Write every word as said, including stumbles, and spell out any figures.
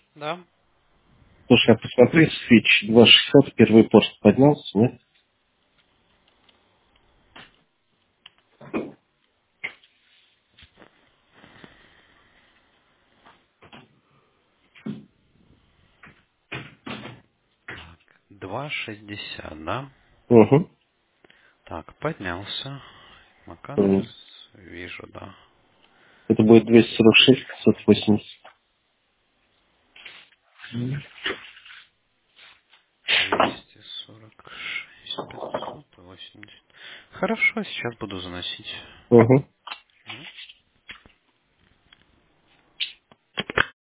Да. Слушай, я посмотри, свич два шестьдесят, первый пост поднялся, нет? Так, два шестьдесят, да? Угу. Так, поднялся. Маканс, М. вижу, да. Это будет двести сорок шесть пятьсот восемьдесят. двести сорок шесть, пятьсот восемьдесят. Хорошо, сейчас буду заносить. Угу.